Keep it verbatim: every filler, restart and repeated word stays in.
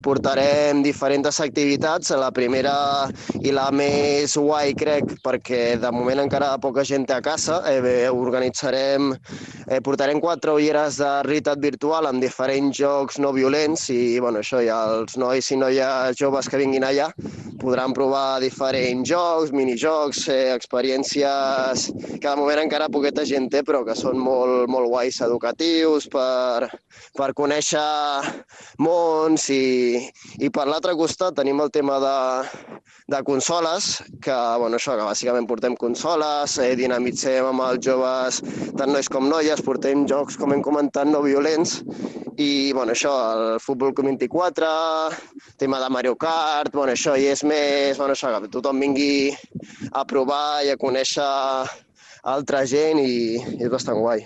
Portarem diferents activitats. La primera i la més guai, crec, perquè de moment encara poca gent té a casa, eh, organitzarem, eh, portarem quatre ulleres de realitat virtual amb diferents jocs no violents i, bueno, això, ja els nois i noies joves que vinguin allà podran provar diferents jocs, minijocs, eh, experiències que de moment encara poqueta gent té, però que són molt, molt guais, educatius, per, per conèixer mons i, i per l'altre costat tenim el tema de, de consoles, que, bueno, això, que bàsicament portem consoles, eh, dinamitzem amb els joves, tant nois com noies, portem jocs, com hem comentat, no violents, i, bueno, això, el futbol vint-i-quatre, tema de Mario Kart, bueno, això, i és més, bueno, això, que tothom vingui a provar i a conèixer altra gent i, i és bastant guai.